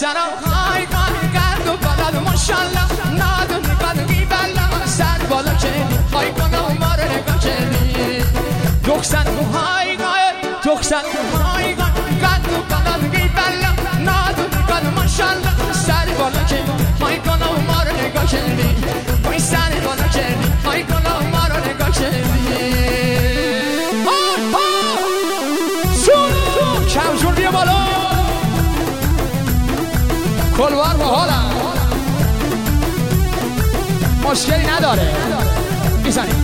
دخترم های گرد و بلد ماشالله ندونی قدقی بلا سر بالا کردی های کنم ما رو نگاه کردی دخترم های گرد و بلد بلا ندونی قدقی ماشالله سر بالا کردی های کنم ما رو نگاه کردی وای سر بالا کردی های کنم ما رو نگاه کردی کمجون بیا بالا کلوار با حالم مشکلی نداره میزنیم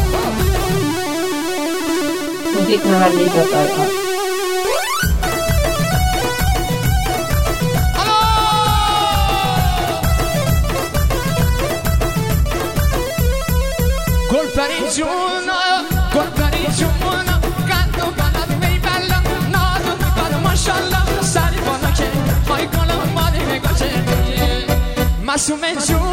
موزیک محلی.com گلپری جون گلپری جون قد و بلد می بلا نادون بر ماشالله سری بالا که های کنم مالی نگاه که معصوم جون